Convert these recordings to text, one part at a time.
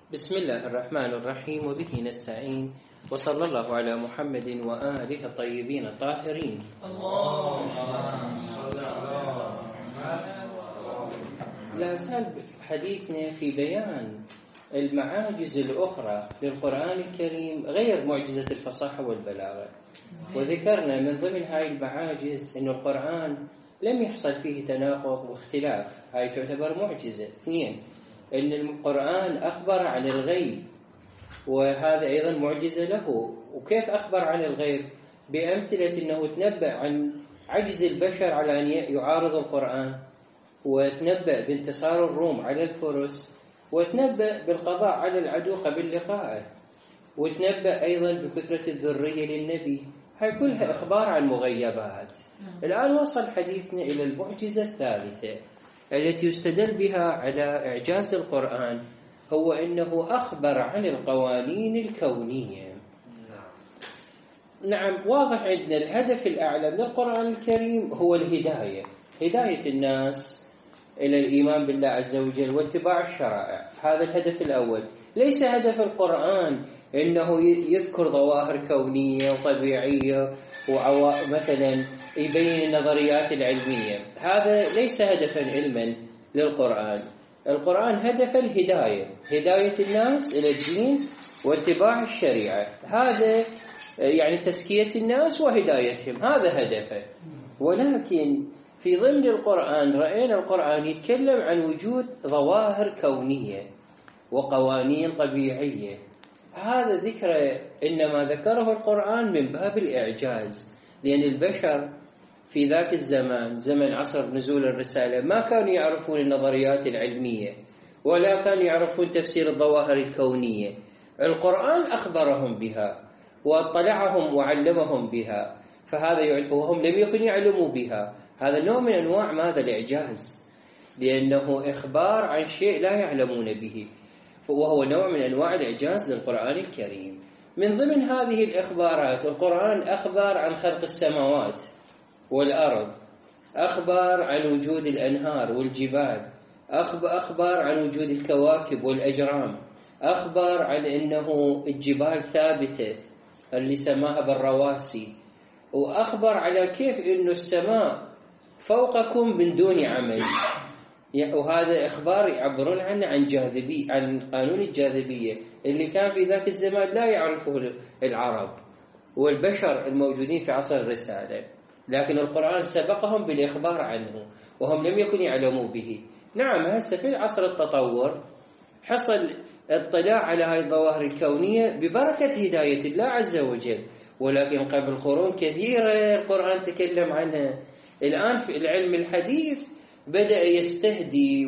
بسم الله الرحمن الرحيم وبه نستعين وصلى الله على محمد وآله الطيبين الطاهرين. لا زال حديثنا في بيان المعاجز الأخرى للقرآن الكريم غير معجزة الفصاحة والبلاغة، وذكرنا من ضمن هاي المعاجز أن القرآن لم يحصل فيه تناقض واختلاف، هاي تعتبر معجزة. اثنين، أن القرآن أخبر عن الغيب، وهذا أيضا معجزة له. وكيف أخبر عن الغيب؟ بأمثلة أنه تنبأ عن عجز البشر على أن يعارض القرآن، وتنبأ بانتصار الروم على الفرس، وتنبأ بالقضاء على العدو قبل لقائه، وتنبأ أيضا بكثرة الذرية للنبي. هاي كلها إخبار عن مغيبات. الآن وصل حديثنا إلى المعجزة الثالثة التي يستدل بها على إعجاز القرآن، هو أنه أخبر عن القوانين الكونية. نعم، واضح عندنا الهدف الأعلى من القرآن الكريم هو الهداية، هداية الناس إلى الإيمان بالله عز وجل واتباع الشرائع. هذا الهدف الأول. ليس هدف القرآن أنه يذكر ظواهر كونية وطبيعية مثلا يبين النظريات العلمية. هذا ليس هدفا علما للقرآن. القرآن هدف الهداية، هداية الناس إلى الدين واتباع الشريعة. هذا يعني تزكية الناس وهدايتهم، هذا هدفه. ولكن في ضمن القرآن رأينا القرآن يتكلم عن وجود ظواهر كونية وقوانين طبيعية. هذا ذكر إنما ذكره القرآن من باب الإعجاز، لأن البشر في ذاك الزمان، زمن عصر نزول الرسالة، ما كانوا يعرفون النظريات العلمية ولا كانوا يعرفون تفسير الظواهر الكونية. القرآن أخبرهم بها واطلعهم وعلمهم بها، فهذا وهم لم يكن يعلموا بها. هذا نوع من أنواع ماذا؟ الإعجاز، لأنه إخبار عن شيء لا يعلمون به، وهو نوع من أنواع الإعجاز للقرآن الكريم. من ضمن هذه الإخبارات القرآن أخبر عن خلق السماوات والأرض، أخبر عن وجود الأنهار والجبال، أخبر عن وجود الكواكب والأجرام، أخبر عن أنه الجبال ثابتة اللي سماها بالرواسي، وأخبر على كيف أنه السماء فوقكم من دون عمل. وهذا إخبار يعبرون عنه عن جاذبية، عن قانون الجاذبية اللي كان في ذاك الزمان لا يعرفه العرب والبشر الموجودين في عصر الرسالة، لكن القرآن سبقهم بالإخبار عنه وهم لم يكن يعلموا به. نعم، هسه في عصر التطور حصل اطلاع على هذه الظواهر الكونية ببركة هداية الله عز وجل، ولكن قبل قرون كثيرة القرآن تكلم عنها. الآن في العلم الحديث بدأ يستهدي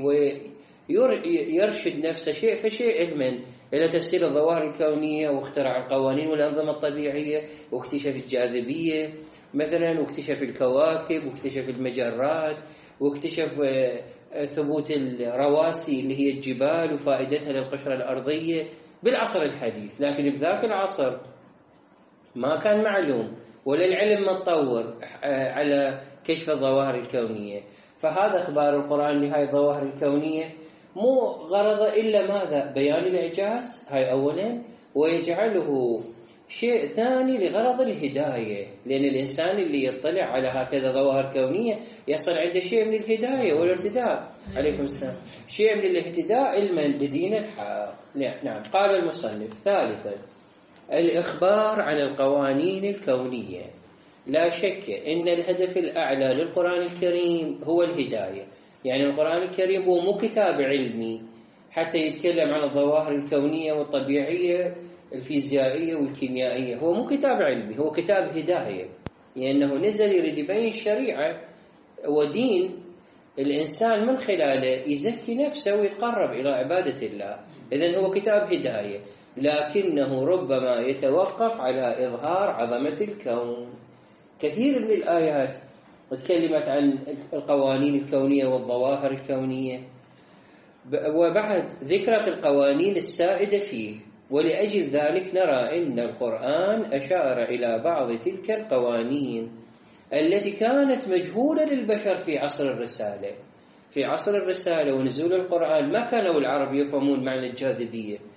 ويرشد نفسه شيء فشيء علما إلى تفسير الظواهر الكونية واختراع القوانين والأنظمة الطبيعية واكتشاف الجاذبية مثلا، واكتشاف الكواكب واكتشاف المجرات واكتشف ثبوت الرواسي اللي هي الجبال وفائدتها للقشرة الأرضية بالعصر الحديث. لكن بذاك العصر ما كان معلوم ولا العلم متطور على كشف الظواهر الكونية. فهذا أخبار القرآن لهذه الظواهر الكونية مو غرض إلا ماذا؟ بيان الإعجاز، هاي أولا، ويجعله شيء ثاني لغرض الهداية، لأن الإنسان اللي يطلع على هكذا ظواهر كونية يصل عنده شيء من الهداية والارتداء. عليكم السلام. شيء من الاهتداء علما لدين الحق. نعم. قال المصنف: ثالثا، الإخبار عن القوانين الكونية. لا شك إن الهدف الأعلى للقرآن الكريم هو الهداية. يعني القرآن الكريم هو مو كتاب علمي حتى يتكلم عن الظواهر الكونية والطبيعية الفيزيائية والكيميائية، هو مو كتاب علمي، هو كتاب هداية، لأنه نزل يريد يبين الشريعة ودين الإنسان من خلاله يزكي نفسه ويتقرب إلى عبادة الله. إذن هو كتاب هداية، لكنه ربما يتوقف على إظهار عظمة الكون. كثير من الآيات تكلمت عن القوانين الكونية والظواهر الكونية، وبعد ذكرت القوانين السائدة فيه، ولأجل ذلك نرى أن القرآن أشار إلى بعض تلك القوانين التي كانت مجهولة للبشر في عصر الرسالة. في عصر الرسالة ونزول القرآن ما كانوا العرب يفهمون معنى الجاذبية،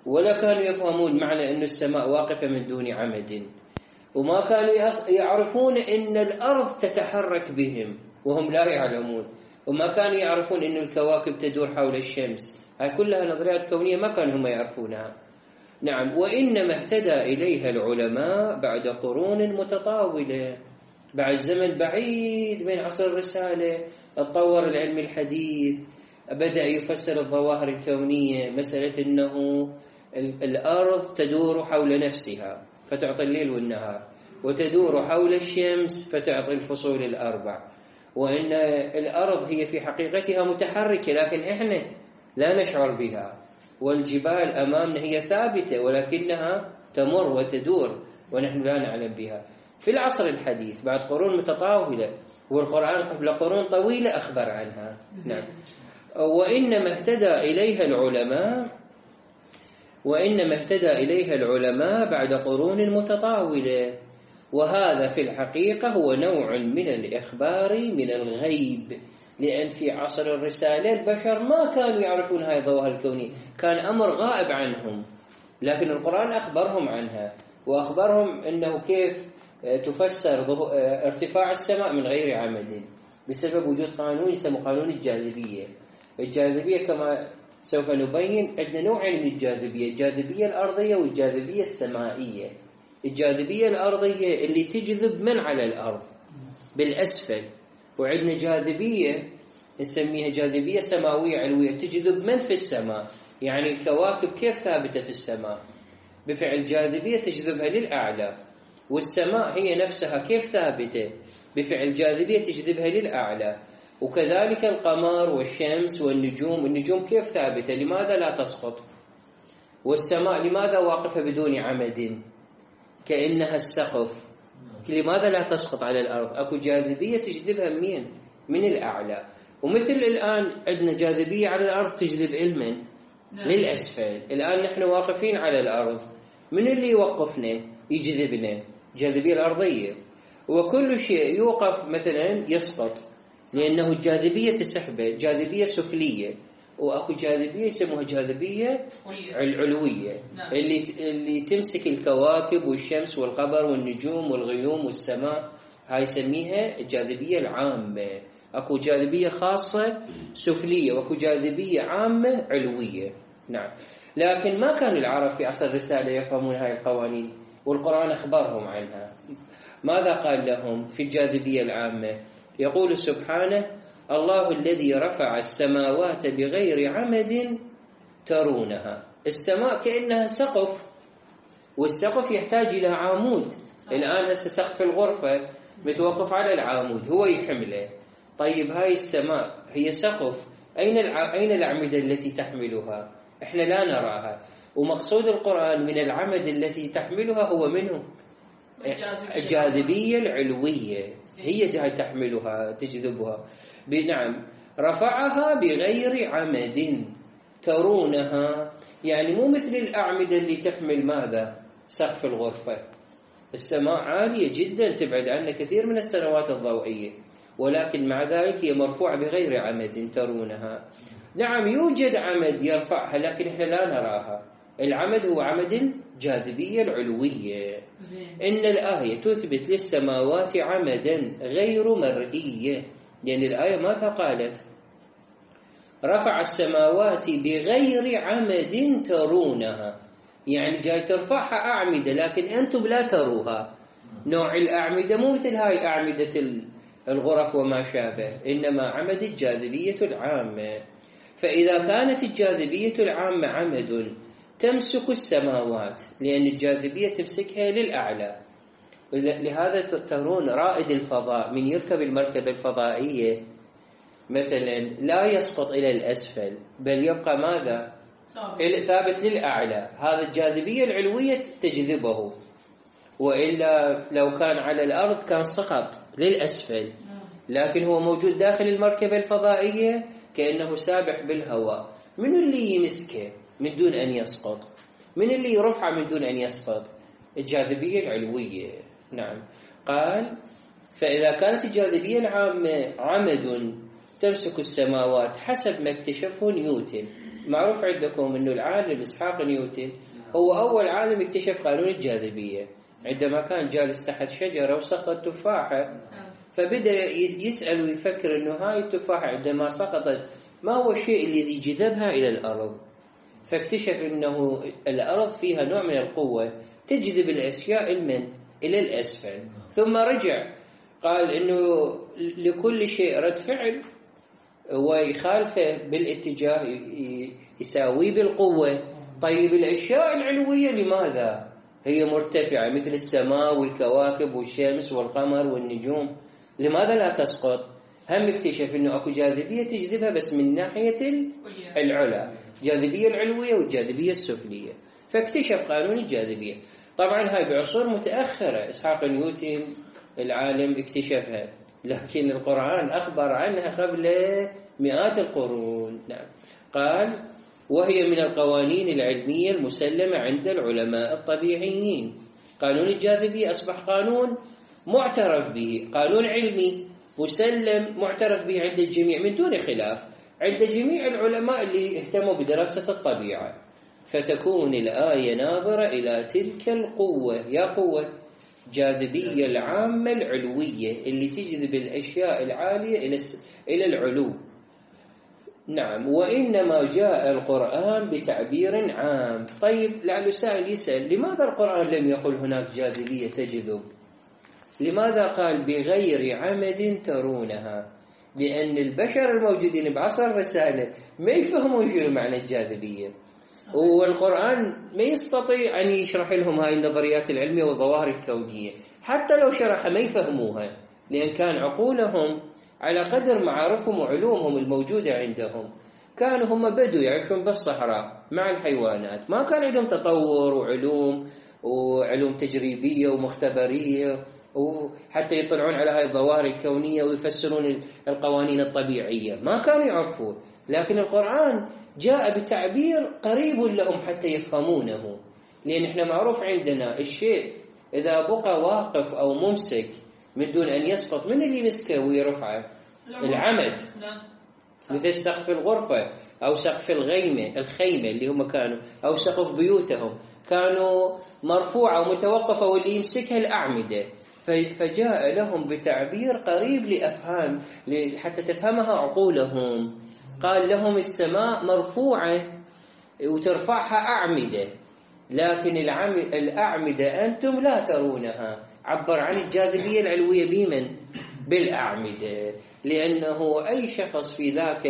ولا كانوا يفهمون معنى أن السماء واقفة من دون عمد، وما كانوا يعرفون أن الأرض تتحرك بهم وهم لا يعلمون، وما كانوا يعرفون أن الكواكب تدور حول الشمس. هاي كلها نظريات كونية ما كانوا هم يعرفونها. نعم، وإنما اهتدى إليها العلماء بعد قرون متطاولة، بعد زمن بعيد من عصر الرسالة. تطور العلم الحديث، بدأ يفسر الظواهر الكونية، مسألة أنه الأرض تدور حول نفسها فتعطي الليل والنهار، وتدور حول الشمس فتعطي الفصول الأربع، وأن الأرض هي في حقيقتها متحركة لكن إحنا لا نشعر بها، والجبال أمامنا هي ثابتة ولكنها تمر وتدور ونحن لا نعلم بها. في العصر الحديث بعد قرون متطاولة، والقرآن قبل قرون طويلة أخبر عنها. نعم، وإنما اهتدى إليها العلماء بعد قرون متطاولة، وهذا في الحقيقة هو نوع من الإخبار من الغيب، لأن في عصر الرسالة البشر ما كانوا يعرفون هذه الظواهر الكونية، كان أمر غائب عنهم، لكن القرآن أخبرهم عنها، وأخبرهم أنه كيف تفسر ارتفاع السماء من غير عمد بسبب وجود قانون يسمى قانون الجاذبية. الجاذبية كما سوف نبين عندنا نوعين من الجاذبية، الجاذبية الأرضية والجاذبية السمائية. الجاذبية الأرضية اللي تجذب من على الأرض بالأسفل، وعندنا جاذبية نسميها جاذبية سماوية علوية تجذب من في السماء، يعني الكواكب كيف ثابتة في السماء بفعل جاذبية تجذبها للأعلى، والسماء هي نفسها كيف ثابتة بفعل جاذبية تجذبها للأعلى، وكذلك القمر والشمس والنجوم. النجوم كيف ثابتة؟ لماذا لا تسقط؟ والسماء لماذا واقفة بدون عمد كأنها السقف؟ لماذا لا تسقط على الأرض؟ أكو جاذبية تجذبها من الأعلى. ومثل الآن عندنا جاذبية على الأرض تجذب المن للأسفل. الآن نحن واقفين على الأرض، من اللي يوقفنا يجذبنا؟ جاذبية الأرضية، وكل شيء يوقف مثلا يسقط، لأنه الجاذبية تسحبه، جاذبية سفلية، وأكو جاذبية يسموها جاذبية العلوية اللي تمسك الكواكب والشمس والقمر والنجوم والغيوم والسماء، هاي يسميها الجاذبية العامة. أكو جاذبية خاصة سفلية، وأكو جاذبية عامة علوية. نعم، لكن ما كان العرب في عصر الرسالة يفهمون هاي القوانين، والقرآن أخبرهم عنها. ماذا قال لهم في الجاذبية العامة؟ يقول سبحانه: الله الذي رفع السماوات بغير عمد ترونها. السماء كأنها سقف، والسقف يحتاج إلى عمود. الآن هسه سقف الغرفة متوقف على العمود هو يحمله. طيب هاي السماء هي سقف، أين الأعمدة التي تحملها؟ إحنا لا نراها. ومقصود القرآن من العمد التي تحملها هو منه الجاذبية العلوية، هي جاي تحملها تجذبها. نعم، رفعها بغير عمد ترونها، يعني مو مثل الأعمدة اللي تحمل ماذا؟ سقف الغرفة. السماء عالية جدا تبعد عنا كثير من السنوات الضوئية، ولكن مع ذلك هي مرفوعة بغير عمد ترونها. نعم، يوجد عمد يرفعها لكن احنا لا نراها. العمد هو عمد الجاذبية العلوية. إن الآية تثبت للسماوات عمدا غير مرئية، لأن الآية ماذا قالت؟ رفع السماوات بغير عمد ترونها، يعني جاي ترفعها أعمدة لكن أنتم لا تروها. نوع الأعمدة مو مثل هاي أعمدة الغرف وما شابه، إنما عمد الجاذبية العامة. فإذا كانت الجاذبية العامة عمد تمسك السماوات، لأن الجاذبية تمسكها للأعلى، لهذا ترون رائد الفضاء من يركب المركبة الفضائية مثلا لا يسقط إلى الأسفل، بل يبقى ماذا؟ ثابت للأعلى. هذا الجاذبية العلوية تجذبه، وإلا لو كان على الأرض كان سقط للأسفل، لكن هو موجود داخل المركبة الفضائية كأنه سابح بالهواء. من اللي يمسكه من دون أن يسقط؟ من اللي يرفع من دون أن يسقط؟ الجاذبية العلوية. نعم، قال: فإذا كانت الجاذبية العامة عمد تمسك السماوات حسب ما اكتشفه نيوتن. معروف عندكم أنه العالم إسحاق نيوتن هو أول عالم اكتشف قانون الجاذبية، عندما كان جالس تحت شجرة وسقط تفاحة، فبدأ يسأل ويفكر أنه هاي التفاحة عندما سقطت ما هو الشيء الذي جذبها إلى الأرض، فاكتشف أنه الأرض فيها نوع من القوة تجذب الأشياء إلى الأسفل، ثم رجع قال أنه لكل شيء رد فعل ويخالفه بالاتجاه يساوي بالقوة. طيب الأشياء العلوية لماذا هي مرتفعة مثل السماء والكواكب والشمس والقمر والنجوم، لماذا لا تسقط؟ هم اكتشف أنه أكو جاذبية تجذبها بس من ناحية العلا، الجاذبية العلوية والجاذبية السفلية، فاكتشف قانون الجاذبية. طبعا هاي بعصور متأخرة إسحاق نيوتن العالم اكتشفها، لكن القرآن أخبر عنها قبل مئات القرون. نعم. قال وهي من القوانين العلمية المسلمة عند العلماء الطبيعيين. قانون الجاذبية أصبح قانون معترف به، قانون علمي مسلم معترف به عند الجميع من دون خلاف، عند جميع العلماء اللي اهتموا بدراسة الطبيعة. فتكون الآية ناظرة إلى تلك القوة، يا قوة جاذبية العامة العلوية اللي تجذب الأشياء العالية إلى العلو. نعم. وإنما جاء القرآن بتعبير عام. طيب لعل سائل يسأل لماذا القرآن لم يقل هناك جاذبية تجذب؟ لماذا قال بغير عمد ترونها؟ لأن البشر الموجودين بعصر الرسالة ما يفهمون شنو معنى الجاذبية، والقرآن ما يستطيع أن يشرح لهم هاي النظريات العلمية والظواهر الكونية، حتى لو شرح ما يفهموها، لأن كان عقولهم على قدر معارفهم وعلومهم الموجودة عندهم. كانوا هم بدو يعيشون بالصحراء مع الحيوانات، ما كان عندهم تطور وعلوم تجريبية ومختبرية وحتى يطلعون على هاي الظواهر الكونية ويفسرون القوانين الطبيعية، ما كانوا يعرفون. لكن القرآن جاء بتعبير قريب لهم حتى يفهمونه، لأن احنا معروف عندنا الشيء إذا بقى واقف أو ممسك من دون أن يسقط، من اللي يمسكه ويرفعه؟ العمد، مثل سقف الغرفة أو سقف الخيمة اللي هم كانوا، أو سقف بيوتهم كانوا مرفوعة ومتوقفة واللي يمسكها الأعمدة. فجاء لهم بتعبير قريب لأفهام حتى تفهمها عقولهم. قال لهم السماء مرفوعة وترفعها أعمدة، لكن الأعمدة أنتم لا ترونها. عبر عن الجاذبية العلوية بمن؟ بالأعمدة. لأنه أي شخص في ذاك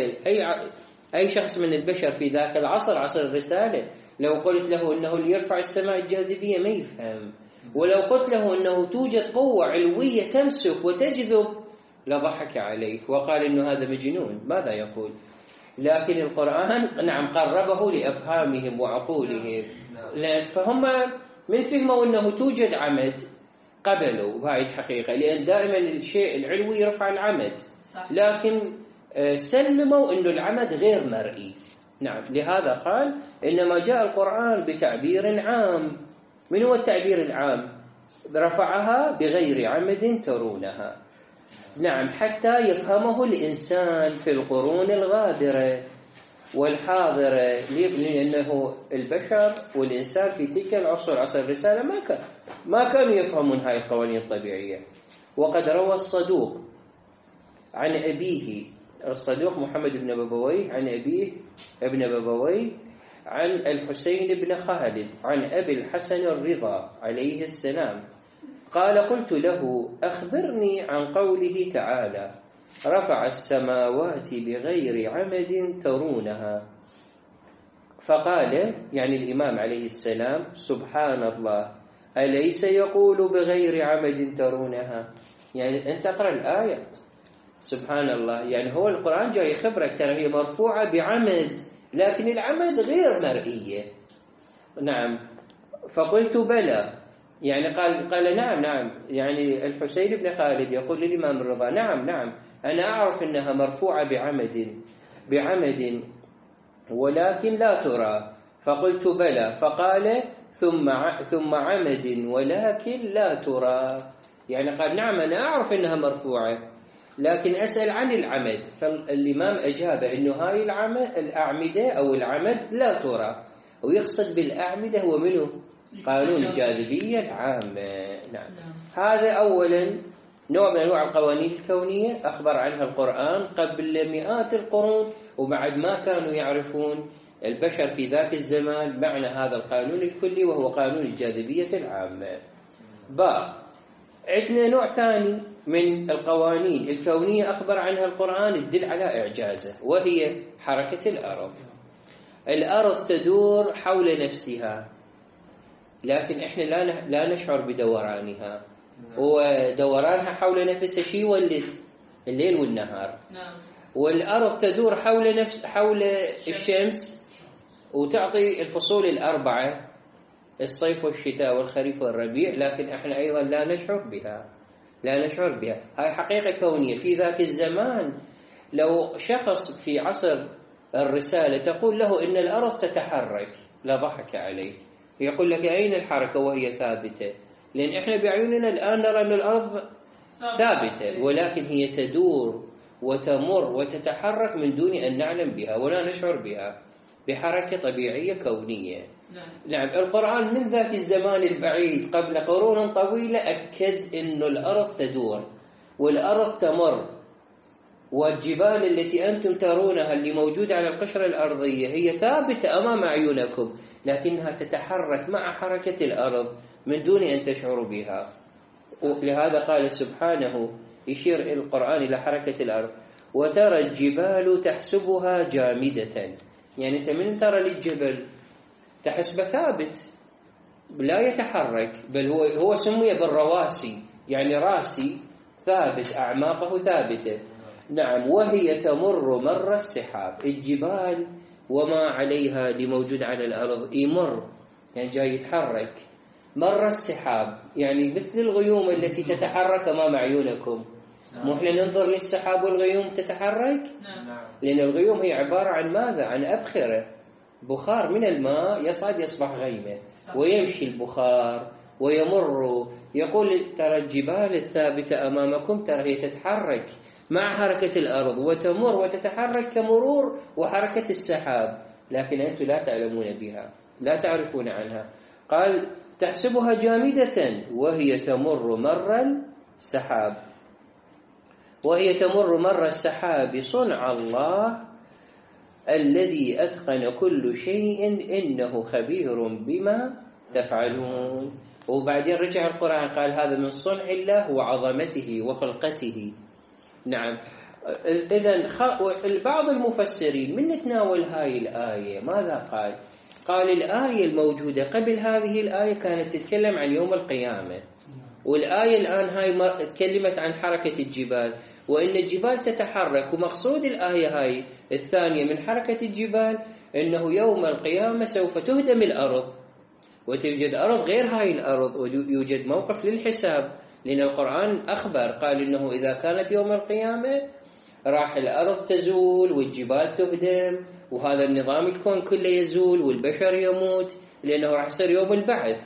أي شخص من البشر في ذاك العصر، عصر الرسالة، لو قلت له أنه اللي يرفع السماء الجاذبية ما يفهم، ولو قلت له أنه توجد قوة علوية تمسك وتجذب لضحك عليك وقال أنه هذا مجنون، ماذا يقول؟ لكن القرآن نعم قربه لأفهامهم وعقولهم، فهم من فهموا أنه توجد عمد قبلوا بهاي الحقيقة، لأن دائما الشيء العلوي يرفع العمد، لكن سلموا أنه العمد غير مرئي. نعم. لهذا قال إنما جاء القرآن بتعبير عام. من هو التعبير العام؟ رفعها بغير عمد ترونها. نعم. حتى يفهمه الإنسان في القرون الغابرة والحاضرة، لأنه البشر والإنسان في تلك العصر، عصر الرسالة، ما كانوا يفهمون هاي القوانين الطبيعية. وقد روى الصدوق عن أبيه، الصدوق محمد بن ببويه، عن أبيه ابن ببويه عن الحسين بن خالد عن أبي الحسن الرضا عليه السلام قال قلت له أخبرني عن قوله تعالى رفع السماوات بغير عمد ترونها، فقال يعني الإمام عليه السلام سبحان الله أليس يقول بغير عمد ترونها؟ يعني أنت اقرأ الآية سبحان الله، يعني هو القرآن جاي يخبرك ترى هي مرفوعة بعمد، لكن العمد غير مرئية. نعم. فقلت بلى، يعني قال نعم يعني الحسين بن خالد يقول للإمام الرضا نعم أنا أعرف أنها مرفوعة بعمد ولكن لا ترى. فقلت بلى، فقال ثم عمد ولكن لا ترى، يعني قال نعم أنا أعرف أنها مرفوعة لكن أسأل عن العمد، فالإمام أجاب أنه هاي الأعمدة أو العمد لا ترى، ويقصد بالأعمدة هو منه قانون الجاذبية العامة. نعم. هذا أولا نوع من أنواع القوانين الكونية أخبر عنها القرآن قبل مئات القرون، وبعد ما كانوا يعرفون البشر في ذاك الزمان معنى هذا القانون الكلي، وهو قانون الجاذبية العامة. عندنا نوع ثاني من القوانين الكونية أخبر عنها القرآن تدل على إعجازه، وهي حركة الأرض. الأرض تدور حول نفسها، لكن إحنا لا نشعر بدورانها، ودورانها حول نفسها شيء يولد الليل والنهار. والأرض تدور حول الشمس، وتعطي الفصول الأربعة، الصيف والشتاء والخريف والربيع، لكن احنا ايضا لا نشعر بها. هاي حقيقة كونية. في ذاك الزمان لو شخص في عصر الرسالة تقول له ان الارض تتحرك لضحك عليك، يقول لك اين الحركة وهي ثابتة؟ لان احنا بعيوننا الان نرى ان الارض ثابتة، ولكن هي تدور وتمر وتتحرك من دون ان نعلم بها ولا نشعر بها، بحركة طبيعية كونية. نعم. القرآن من ذاك الزمان البعيد قبل قرون طويلة أكد أن الأرض تدور والأرض تمر، والجبال التي أنتم ترونها اللي موجودة على القشرة الأرضية هي ثابتة أمام عيونكم، لكنها تتحرك مع حركة الأرض من دون أن تشعروا بها. لهذا قال سبحانه يشير القرآن إلى حركة الأرض: وترى الجبال تحسبها جامدة. يعني أنت من ترى للجبل تحسبه ثابت لا يتحرك، بل هو سمي بالرواسي، يعني راسي ثابت، أعماقه ثابتة. نعم. وهي تمر مر السحاب. الجبال وما عليها اللي موجود على الأرض يمر، يعني جاي يتحرك. مر السحاب يعني مثل الغيوم التي تتحرك أمام عيونكم. مو احنا ننظر للسحاب والغيوم تتحرك؟ لأن الغيوم هي عبارة عن ماذا؟ عن أبخرة، بخار من الماء يصعد يصبح غيمة، ويمشي البخار ويمر. يقول ترى الجبال الثابتة أمامكم ترى هي تتحرك مع حركة الأرض، وتمر وتتحرك كمرور وحركة السحاب، لكن أنتم لا تعلمون بها، لا تعرفون عنها. قال تحسبها جامدة وهي تمر مر السحاب. وهي تمر مر السحاب صنع الله الذي أتقن كل شيء إنه خبير بما تفعلون. وبعدين رجع القرآن قال هذا من صنع الله وعظمته وخلقته. نعم. إذن بعض المفسرين من نتناول هاي الآية ماذا قال؟ قال الآية الموجودة قبل هذه الآية كانت تتكلم عن يوم القيامة، والآية الآن هاي تكلمت عن حركة الجبال، وإن الجبال تتحرك، ومقصود الآية هاي الثانية من حركة الجبال إنه يوم القيامة سوف تهدم الأرض وتوجد أرض غير هاي الأرض، ويوجد موقف للحساب. لأن القرآن أخبر قال إنه إذا كانت يوم القيامة راح الأرض تزول والجبال تهدم، وهذا النظام الكون كله يزول والبشر يموت، لأنه راح يصير يوم البعث.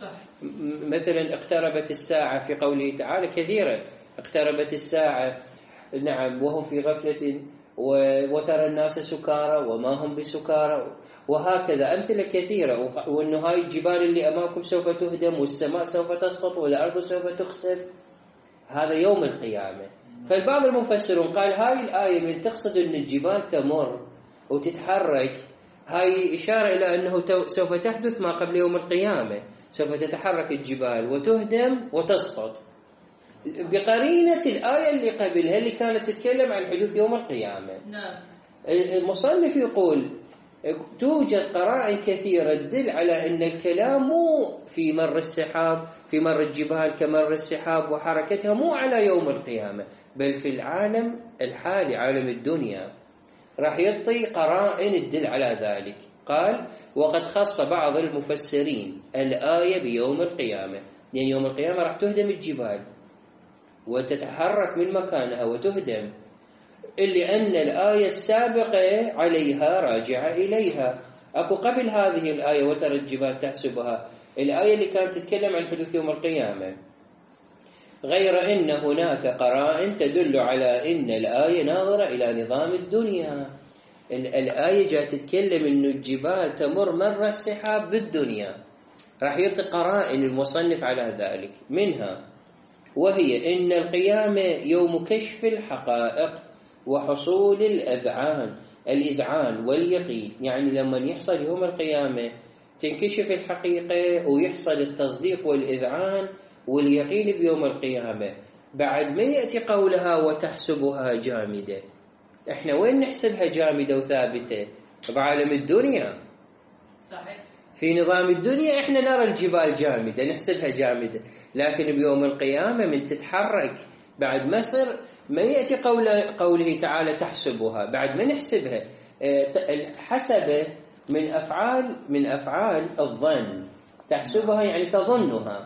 مثلا اقتربت الساعة في قوله تعالى كثيرا، اقتربت الساعة نعم وهم في غفلة وترى الناس سكارى وما هم بسكارى، وهكذا أمثلة كثيرة. وأنه هاي الجبال اللي أمامكم سوف تهدم، والسماء سوف تسقط، والأرض سوف تخسف، هذا يوم القيامة. فالبعض المفسرون قال هاي الآية من تقصد أن الجبال تمر وتتحرك، هاي إشارة إلى أنه سوف تحدث ما قبل يوم القيامة، سوف تتحرك الجبال وتهدم وتسقط، بقرينة الآية اللي قبلها اللي كانت تتكلم عن حدوث يوم القيامة. المصنف يقول توجد قرائن كثيرة تدل على أن الكلام مو في مر السحاب، في مر الجبال كمر السحاب وحركتها، مو على يوم القيامة، بل في العالم الحالي عالم الدنيا. راح يعطي قرائن تدل على ذلك. قال وقد خص بعض المفسرين الآية بيوم القيامة، لأن يوم القيامة راح تهدم الجبال وتتحرك من مكانها وتهدم، إلا أن الآية السابقة عليها راجعة إليها. أكو قبل هذه الآية وترى الجبال تحسبها الآية اللي كانت تتكلم عن حدوث يوم القيامة، غير أن هناك قرائن تدل على أن الآية ناظرة إلى نظام الدنيا. الآية جاء تتكلم أن الجبال تمر مر السحاب بالدنيا، راح يعطي قرائن المصنف على ذلك، منها وهي أن القيامة يوم كشف الحقائق وحصول الإذعان واليقين. يعني لما يحصل يوم القيامة تنكشف الحقيقة ويحصل التصديق والإذعان واليقين بيوم القيامة. بعد ما يأتي قولها وتحسبها جامدة، احنا وين نحسبها جامدة وثابتة؟ بعالم الدنيا. صحيح. في نظام الدنيا احنا نرى الجبال جامدة نحسبها جامدة، لكن بيوم القيامة من تتحرك بعد ما يصير ما يأتي قوله تعالى تحسبها، بعد ما نحسبها حسب من أفعال الظن. تحسبها يعني تظنها،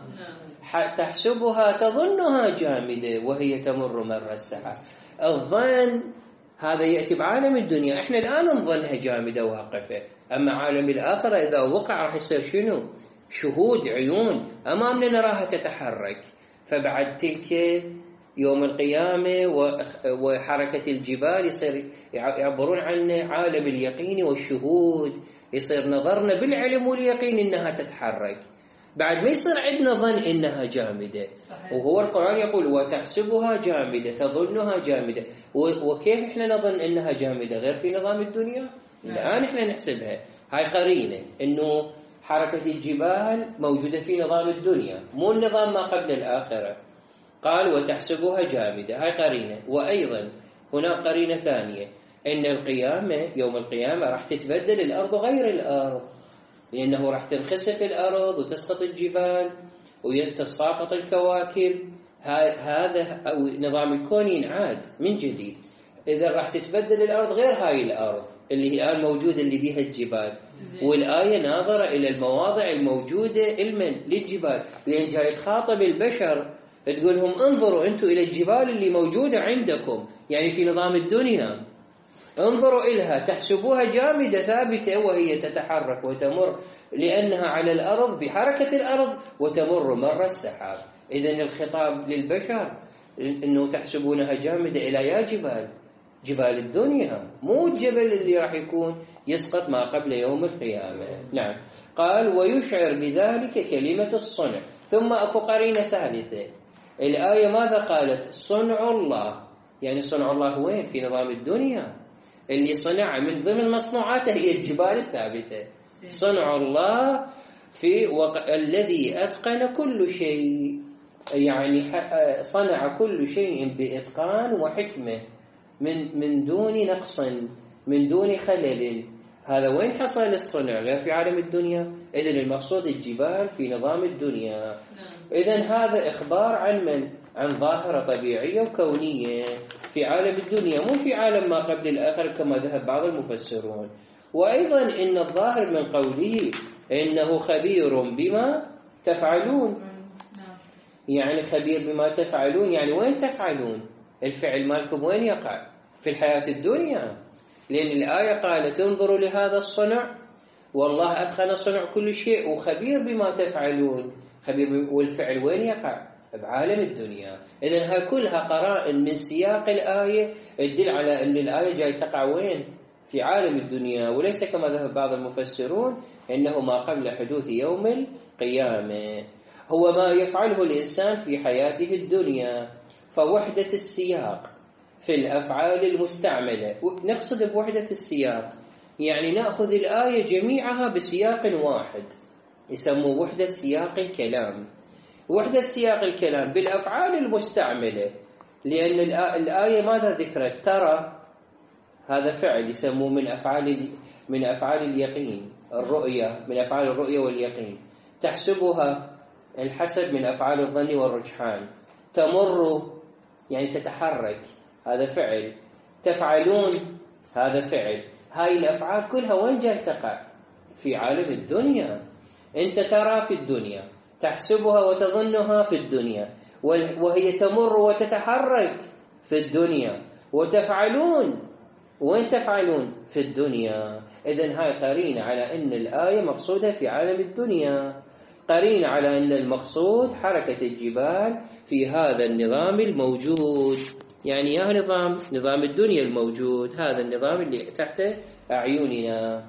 تحسبها تظنها جامدة وهي تمر مر السحاب. الظن هذا يأتي بعالم الدنيا، احنا الآن نظنها جامدة واقفة، أما عالم الآخرة إذا وقع راح يصير شنو؟ شهود عيون أمامنا نراها تتحرك. فبعد تلك يوم القيامة وحركة الجبال يصير يعبرون عن عالم اليقين والشهود، يصير نظرنا بالعلم واليقين إنها تتحرك، بعد ما يصير عندنا ظن إنها جامدة. صحيح. وهو القرآن يقول وتحسبها جامدة تظنها جامدة. وكيف إحنا نظن إنها جامدة غير في نظام الدنيا؟ الآن إحنا نحسبها. هاي قرينة إنه حركة الجبال موجودة في نظام الدنيا، مو النظام ما قبل الآخرة. قال وتحسبها جامدة، هاي قرينة. وأيضا هناك قرينة ثانية، إن القيامة يوم القيامة راح تتبدل الأرض غير الأرض، لأنه راح تنخسف الأرض وتسقط الجبال وتتساقط الكواكب. هذا أو نظام الكون ينعاد من جديد. إذا راح تتبدل الأرض غير هاي الأرض اللي الآن موجودة اللي بها الجبال. والآية ناظرة إلى المواضع الموجودة للجبال، لأن جاي تخاطب البشر تقولهم انظروا أنتم إلى الجبال اللي موجودة عندكم، يعني في نظام الدنيا، انظروا إلها تحسبوها جامدة ثابتة وهي تتحرك وتمر لأنها على الأرض بحركة الأرض وتمر مر السحاب. إذن الخطاب للبشر إنه تحسبونها جامدة إلى يا جبال الدنيا، مو الجبل اللي راح يكون يسقط ما قبل يوم القيامة. نعم. قال ويشعر بذلك كلمة الصنع. ثم أكو قرينة ثالثة، الآية ماذا قالت؟ صنع الله. يعني صنع الله وين؟ في نظام الدنيا. اللي صنع من ضمن مصنوعاته هي الجبال الثابتة. صنع الله الذي أتقن كل شيء، يعني صنع كل شيء بإتقان وحكمة من دون نقص من دون خلل. هذا وين حصل الصنع؟ غير في عالم الدنيا. إذن المقصود الجبال في نظام الدنيا. إذن هذا إخبار عن ظاهرة طبيعية وكونية في عالم الدنيا، مو في عالم ما قبل الآخر كما ذهب بعض المفسرون. وأيضا إن الظاهر من قوله إنه خبير بما تفعلون، يعني خبير بما تفعلون، يعني وين تفعلون؟ الفعل مالكم وين يقع؟ في الحياة الدنيا. لأن الآية قالت انظروا لهذا الصنع والله أتقن صنع كل شيء وخبير بما تفعلون. خبير والفعل وين يقع؟ بعالم الدنيا. إذن ها كلها قرائن من سياق الآية تدل على أن الآية جاي تقع وين؟ في عالم الدنيا، وليس كما ذهب بعض المفسرون إنه ما قبل حدوث يوم القيامة. هو ما يفعله الإنسان في حياته الدنيا. فوحدة السياق في الأفعال المستعملة، نقصد بوحدة السياق يعني نأخذ الآية جميعها بسياق واحد، يسموه وحدة سياق الكلام. وحدة سياق الكلام بالأفعال المستعملة، لأن الآية ماذا ذكرت؟ ترى، هذا فعل يسموه من أفعال اليقين. الرؤية من أفعال الرؤية واليقين. تحسبها الحسب من أفعال الظن والرجحان. تمر يعني تتحرك، هذا فعل. تفعلون هذا فعل. هاي الأفعال كلها وين جاي تقع؟ في عالم الدنيا. أنت ترى في الدنيا، تحسبها وتظنها في الدنيا، وهي تمر وتتحرك في الدنيا. وتفعلون وين تفعلون؟ في الدنيا. إذن هاي قرينة على أن الآية مقصودة في عالم الدنيا. قرينة على أن المقصود حركة الجبال في هذا النظام الموجود. يعني يا نظام الدنيا الموجود، هذا النظام اللي تحت أعيننا.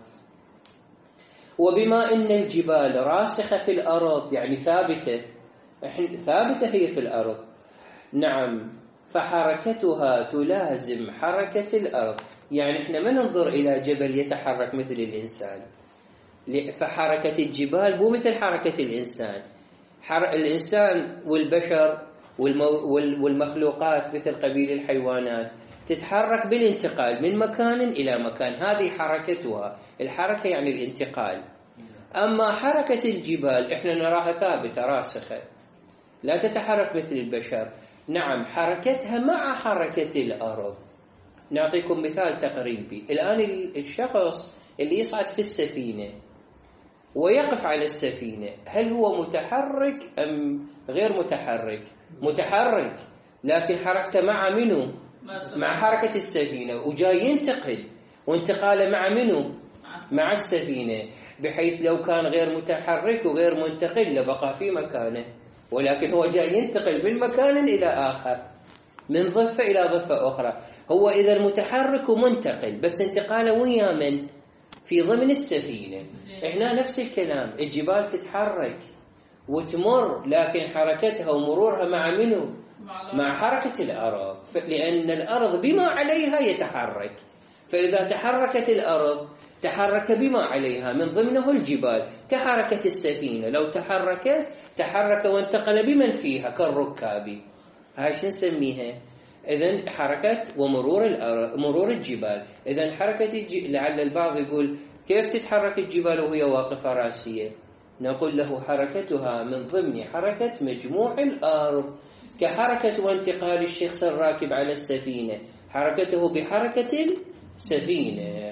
وبما أن الجبال راسخة في الأرض، يعني ثابتة هي في الأرض، نعم، فحركتها تلازم حركة الأرض. يعني احنا ما ننظر إلى جبل يتحرك مثل الإنسان، فحركة الجبال مو مثل حركة الإنسان. الإنسان والبشر والمخلوقات مثل قبيل الحيوانات تتحرك بالانتقال من مكان إلى مكان، هذه حركتها. الحركة يعني الانتقال. أما حركة الجبال إحنا نراها ثابتة راسخة، لا تتحرك مثل البشر. نعم، حركتها مع حركة الأرض. نعطيكم مثال تقريبي. الآن الشخص اللي يصعد في السفينة ويقف على السفينة، هل هو متحرك أم غير متحرك؟ متحرك، لكن حركته مع منو؟ مع حركة السفينة، وجاي ينتقل، وانتقاله مع منو؟ مع السفينة، بحيث لو كان غير متحرك وغير منتقل لبقى في مكانه، ولكن هو جاي ينتقل من مكان إلى آخر، من ضفة إلى ضفة أخرى. هو إذا متحرك ومنتقل، بس انتقاله ويا من؟ في ضمن السفينة. هنا نفس الكلام، الجبال تتحرك وتمر، لكن حركتها ومرورها مع منو؟ مع حركة الأرض، لأن الأرض بما عليها يتحرك. فإذا تحركت الأرض تحرك بما عليها، من ضمنه الجبال، كحركة السفينة لو تحرك وانتقل بمن فيها كالركاب. هاي شو نسميها؟ إذن حركة مرور الجبال. إذن حركة لعل البعض يقول كيف تتحرك الجبال وهي واقفة راسية؟ نقول له حركتها من ضمن حركة مجموع الأرض، كحركة وانتقال الشخص الراكب على السفينة، حركته بحركة السفينة.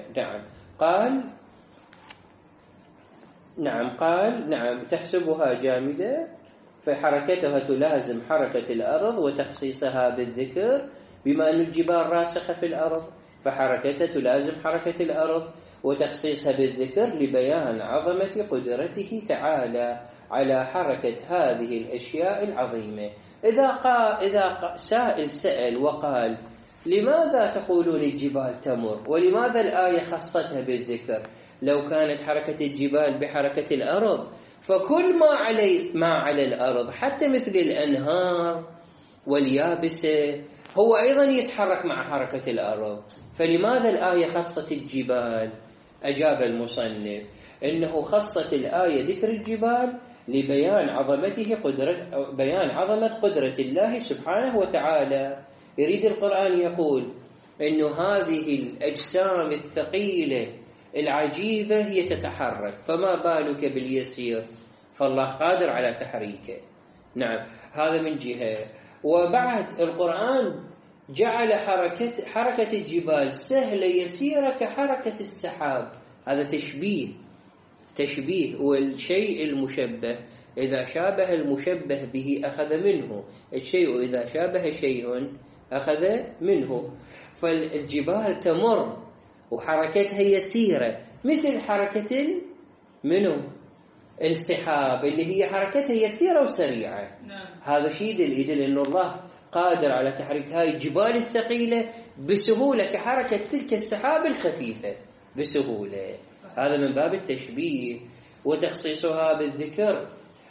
نعم تحسبها جامدة، فحركتها تلازم حركة الأرض، وتخصيصها بالذكر بما أن الجبال راسخة في الأرض، فحركتها تلازم حركة الأرض وتخصيصها بالذكر لبيان عظمة قدرته تعالى على حركة هذه الأشياء العظيمة. إذا سائل سأل وقال لماذا تقولون الجبال تمر، ولماذا الآية خصتها بالذكر؟ لو كانت حركة الجبال بحركة الأرض فكل ما على الأرض حتى مثل الأنهار واليابسة هو أيضا يتحرك مع حركة الأرض، فلماذا الآية خصت الجبال؟ أجاب المصنف إنه خصت الآية ذكر الجبال لبيان بيان عظمة قدرة الله سبحانه وتعالى. يريد القرآن يقول إنه هذه الأجسام الثقيلة العجيبة هي تتحرك، فما بالك باليسير، فالله قادر على تحريكه. نعم، هذا من جهة. وبعد القرآن جعل حركة الجبال سهلة يسيرة كحركة السحاب. هذا تشبيه، والشيء المشبه إذا شابه المشبه به أخذ منه الشيء، إذا شابه شيء أخذ منه. فالجبال تمر وحركتها يسيرة مثل حركة السحاب اللي هي حركتها يسيرة وسريعة. هذا شيء يدل إنه الله قادر على تحريك هاي الجبال الثقيلة بسهولة كحركة تلك السحاب الخفيفة بسهولة. هذا من باب التشبيه، وتخصيصها بالذكر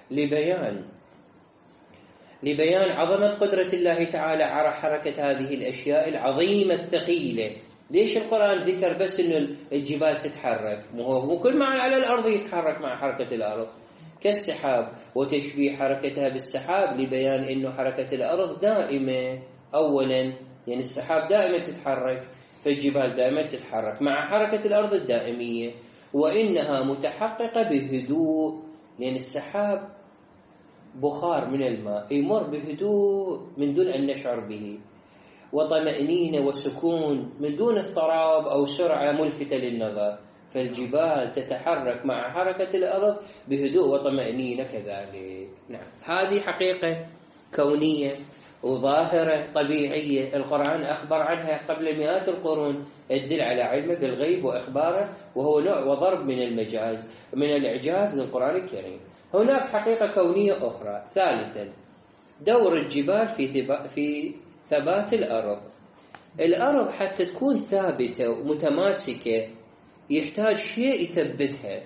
لبيان عظمة قدرة الله تعالى على حركة هذه الأشياء العظيمة الثقيلة. ليش القرآن ذكر بس إنه الجبال تتحرك؟ مو كل ما على الأرض يتحرك مع حركة الأرض كالسحاب، وتشبيه حركتها بالسحاب لبيان إنه حركة الأرض دائمة. أولا يعني السحاب دائما تتحرك، فالجبال دائما تتحرك مع حركة الأرض الدائمية، وإنها متحققة بهدوء، لأن السحاب بخار من الماء يمر بهدوء من دون أن نشعر به، وطمأنينة وسكون من دون اضطراب أو سرعة ملفتة للنظر. فالجبال تتحرك مع حركة الأرض بهدوء وطمأنينة كذلك. نعم، هذه حقيقة كونية، وظاهرة طبيعية القرآن أخبر عنها قبل مئات القرون، تدل على علمه بالغيب وإخباره، وهو نوع وضرب من المجاز من الإعجاز للقرآن الكريم. هناك حقيقة كونية أخرى. ثالثا، دور الجبال في ثبات الأرض. الأرض حتى تكون ثابتة ومتماسكة يحتاج شيء يثبتها،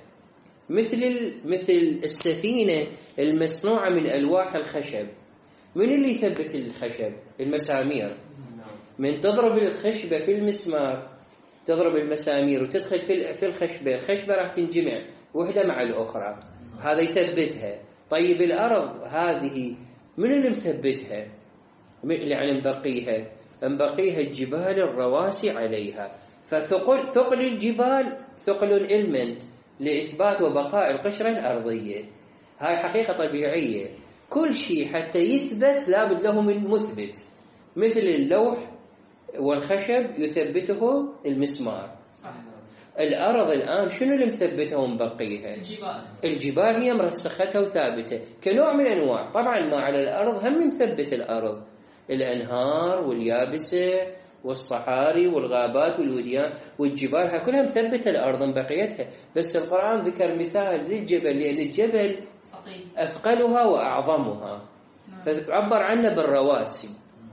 مثل السفينة المصنوعة من ألواح الخشب. من اللي يثبت الخشب؟ المسامير. من تضرب الخشبة في المسمار، تضرب المسامير وتدخل في الخشبة راح تنجمع وحدة مع الأخرى، هذا يثبتها. طيب الأرض هذه من اللي مثبتها؟ يعني مبقيها الجبال الرواسي عليها. فثقل الجبال ثقل علما لإثبات وبقاء القشرة الأرضية. هاي حقيقة طبيعية. كل شيء حتى يثبت لابد له من مثبت، مثل اللوح والخشب يثبته المسمار. الأرض الآن شنو اللي مثبتها ومبقيها؟ الجبال هي مرسختها وثابتة كنوع من أنواع. طبعا ما على الأرض هم مثبت الأرض، الأنهار واليابسة والصحاري والغابات والوديان والجبال، ها كلها مثبتة الأرض مبقيتها. بس القرآن ذكر مثال للجبل، لأن الجبل أثقلها وأعظمها، فعبر عنه بالرواسي.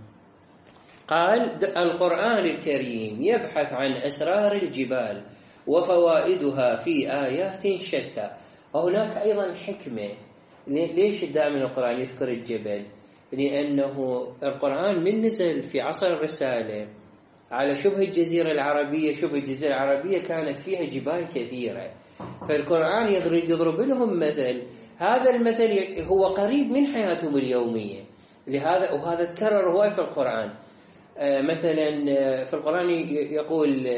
قال القرآن الكريم يبحث عن أسرار الجبال وفوائدها في آيات شتى. وهناك أيضا حكمة. ليش دائما القرآن يذكر الجبل؟ لأنه القرآن من نزل في عصر الرسالة على شبه الجزيرة العربية، شبه الجزيرة العربية كانت فيها جبال كثيرة، فالقرآن يضرب لهم مثل. هذا المثل هو قريب من حياتهم اليومية، وهذا تكرر هو في القرآن. مثلا في القرآن يقول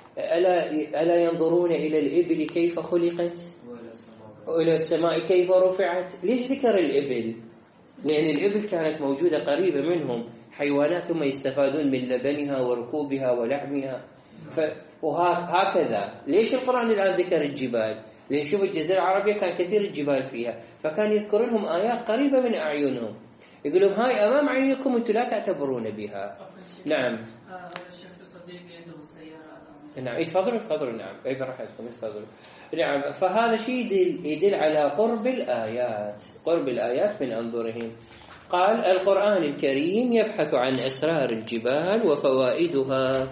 ألا ينظرون إلى الإبل كيف خلقت وإلى السماء كيف رفعت. ليش ذكر الإبل؟ لأن الإبل كانت موجودة قريبة منهم، حيوانات هم يستفادون من لبنها وركوبها ولحمها. وهكذا. ليش القرآن الآن ذكر الجبال؟ لأن شوف الجزيرة العربية كان كثير الجبال فيها، فكان يذكر لهم آيات قريبة من أعينهم، يقول لهم هاي أمام عينكم أنتم لا تعتبرون بها. نعم. الشخص صديقي عنده السيارة. نعم تفضلوا. نعم أي براحتكم تفضلوا. نعم. فهذا شيء يدل على قرب الآيات من أنظرهم. قال القرآن الكريم يبحث عن أسرار الجبال وفوائدها.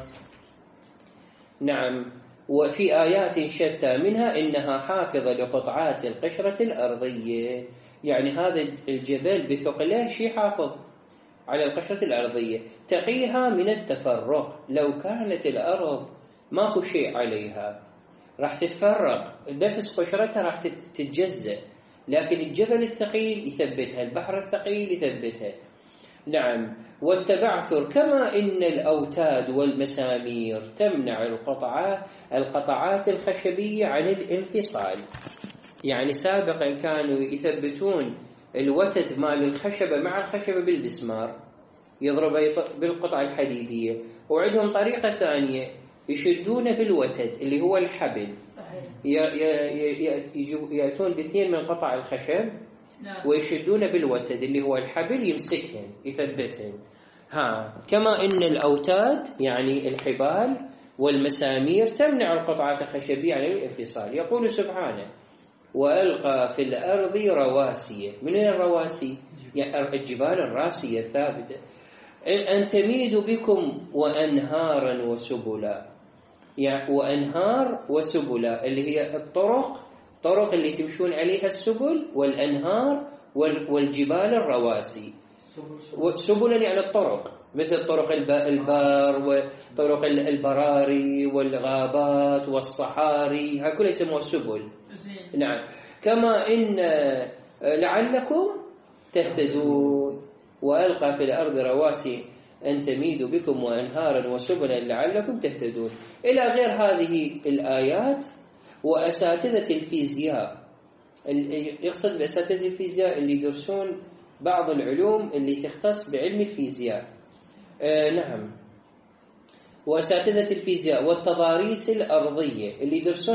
نعم. وفي آيات شتى منها إنها حافظة لقطعات القشرة الأرضية. يعني هذا الجبل بثقله شيء حافظ على القشرة الأرضية، تقيها من التفرق. لو كانت الأرض ماكو شيء عليها راح تتفرق، نفس قشرتها راح تتجزأ، لكن الجبل الثقيل يثبتها، البحر الثقيل يثبتها. نعم. والتبعثر كما إن الأوتاد والمسامير تمنع القطعات الخشبية عن الانفصال. يعني سابقا كانوا يثبتون الوتد مال الخشبة مع الخشبة بالمسمار، يضرب بالقطعة الحديدية، وعندهم طريقة ثانية يشدون بالوتد اللي هو الحبل. يأتون باثنين من قطع الخشب ويشدون بالوتد اللي هو الحبل، يمسكهن يثبتهن. كما إن الأوتاد يعني الحبال والمسامير تمنع القطعات الخشبية عن الانفصال. يقول سبحانه وألقى في الأرض رواسي. من الرواسي؟ يعني الجبال الراسية الثابتة. أن تميد بكم وأنهارا وسبلا. يعني وأنهار وسبلا اللي هي الطرق اللي تمشون عليها السبل، والأنهار والجبال الرواسي. سبلا يعني الطرق، مثل طرق البار وطرق البراري والغابات والصحاري، هكذا يسموها سبل. نعم. كما إن لعلكم تهتدون. وألقى في الأرض رواسي أن تميد بكم وأنهارا وسبلا لعلكم تهتدون، إلى غير هذه الآيات. وأساتذة الفيزياء، يقصد بأساتذة الفيزياء اللي يدرسون بعض العلوم اللي تختص بعلم الفيزياء. نعم. وأساتذة الفيزياء والتضاريس الأرضية اللي يدرسون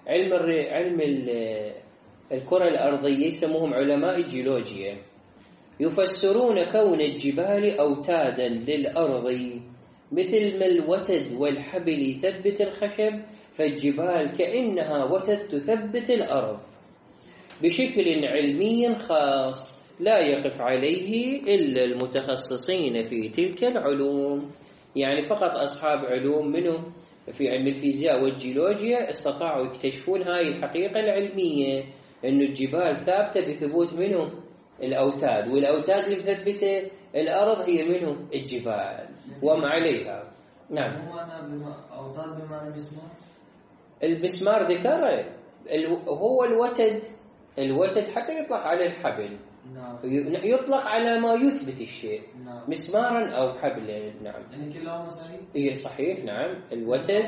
علم الكرة الأرضية، يسموهم علماء الجيولوجيا. يفسرون كون الجبال أوتادا للأرض مثل ما الوتد والحبل يثبت الخشب، فالجبال كأنها وتد تثبت الأرض بشكل علمي خاص لا يقف عليه إلا المتخصصين في تلك العلوم. يعني فقط أصحاب علوم منه في علم الفيزياء والجيولوجيا استطاعوا يكتشفون هاي الحقيقة العلمية، أن الجبال ثابتة بثبوت منه الأوتاد، والأوتاد اللي مثبتة الأرض هي منه الجبال وما عليها. نعم. هو أنا أوتاد بمعنى مسمار؟ المسمار ذكره هو الوتد حتى يطلق على الحبل. نعم. يطلق على ما يثبت الشيء. نعم. مسمارا أو حبلا. نعم. يعني كلاهما صحيح؟ إيه صحيح. نعم. الوتد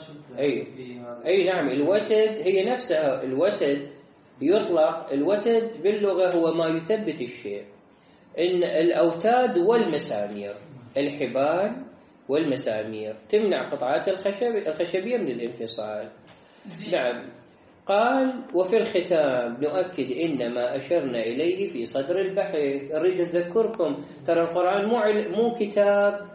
أي نعم. الوتد هي نفسها الوتد يطلق. الوتد باللغة هو ما يثبت الشيء. إن الأوتاد والمسامير، الحبال والمسامير تمنع قطعات الخشبية من الانفصال. نعم. قال: وفي الختام نؤكد إن ما أشرنا إليه في صدر البحث. أريد أذكركم ترى القرآن مو كتاب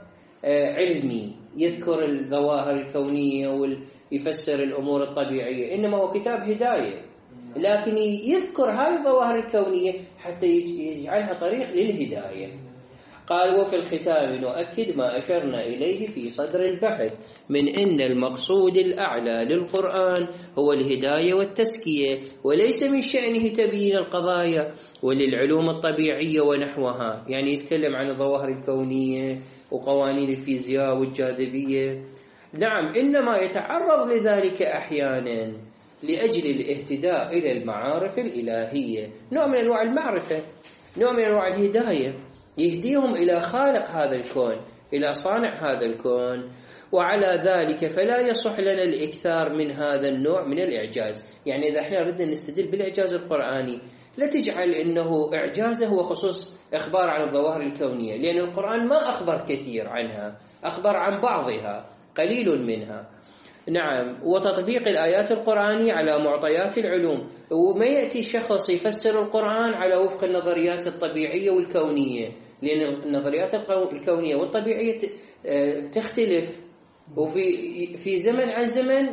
علمي يذكر الظواهر الكونية ويفسر الأمور الطبيعية، إنما هو كتاب هداية، لكن يذكر هاي الظواهر الكونية حتى يجعلها طريق للهداية. قال: وفي الختام نؤكد ما أشرنا إليه في صدر البحث من أن المقصود الأعلى للقرآن هو الهداية والتزكية، وليس من شأنه تبيين القضايا وللعلوم الطبيعية ونحوها. يعني يتكلم عن الظواهر الكونية وقوانين الفيزياء والجاذبية. نعم. إنما يتعرض لذلك أحيانا لأجل الاهتداء إلى المعارف الإلهية، نوع من أنواع المعرفة، نوع من أنواع الهداية، يهديهم إلى خالق هذا الكون، إلى صانع هذا الكون. وعلى ذلك فلا يصح لنا الإكثار من هذا النوع من الإعجاز. يعني إذا احنا ردنا نستدل بالإعجاز القرآني لا تجعل إنه إعجازه هو خصوص إخبار عن الظواهر الكونية، لأن القرآن ما أخبر كثير عنها، أخبر عن بعضها قليل منها. نعم. وتطبيق الآيات القرآنية على معطيات العلوم، وما يأتي شخص يفسر القرآن على وفق النظريات الطبيعية والكونية، لأن النظريات الكونية والطبيعية تختلف، وفي زمن عن زمن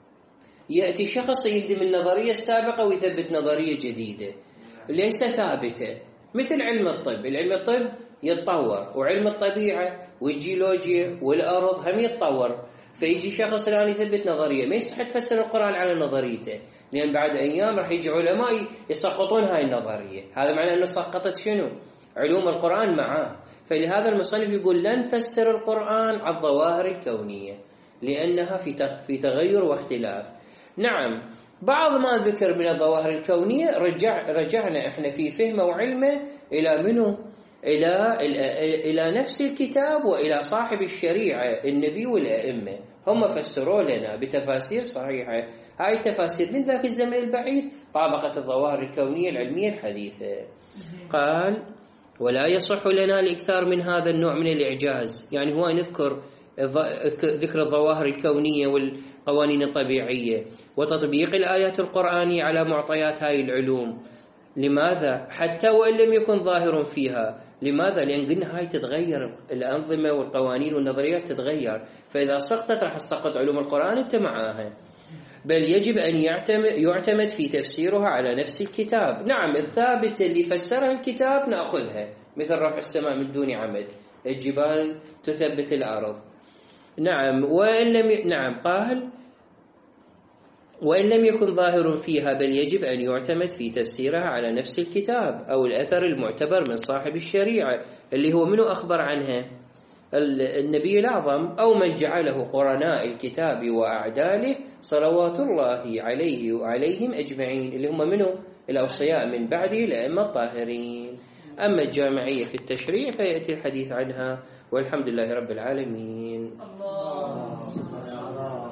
يأتي شخص يهدم النظرية السابقة ويثبت نظرية جديدة ليس ثابتة، مثل علم الطب. العلم الطب يتطور، وعلم الطبيعة والجيولوجيا والأرض هم يتطور، فيجي شخص الآن يثبت نظرية ما يصح تفسر القرآن على نظريته، لأن بعد أيام راح يجي علماء يسقطون هاي النظرية. هذا معناه أنه سقطت شنو؟ علوم القرآن معاه. فلهذا المصنف يقول: لا نفسر القرآن على الظواهر الكونية لأنها في تغير واختلاف. نعم. بعض ما ذكر من الظواهر الكونية رجعنا احنا في فهمه وعلمه إلى منه؟ إلى نفس الكتاب وإلى صاحب الشريعة النبي والأئمة. هم فسروا لنا بتفاسير صحيحة. هاي التفاسير من ذاك الزمن البعيد طابقت الظواهر الكونية العلمية الحديثة. قال: ولا يصح لنا الإكثار من هذا النوع من الإعجاز. يعني هو نذكر ذكر الظواهر الكونية والقوانين الطبيعية وتطبيق الآيات القرآنية على معطيات هاي العلوم. لماذا؟ حتى وإن لم يكن ظاهر فيها. لماذا؟ لأن قلنا هاي تتغير، الأنظمة والقوانين والنظريات تتغير، فإذا سقطت راح تسقط علوم القرآن انت معاها. بل يجب أن يعتمد في تفسيرها على نفس الكتاب. نعم. الثابتة اللي فسرها الكتاب نأخذها، مثل رفع السماء من دون عمد، الجبال تثبت الأرض. نعم. قال: وإن لم يكن ظاهر فيها بل يجب أن يعتمد في تفسيرها على نفس الكتاب أو الأثر المعتبر من صاحب الشريعة اللي هو منه أخبر عنها النبي الأعظم أو من جعله قرناء الكتاب وأعداله صلوات الله عليه وعليهم أجمعين، اللي هم منه الأوصياء من بعده الأئمة الطاهرين. أما الجامعية في التشريع فيأتي الحديث عنها، والحمد لله رب العالمين. الله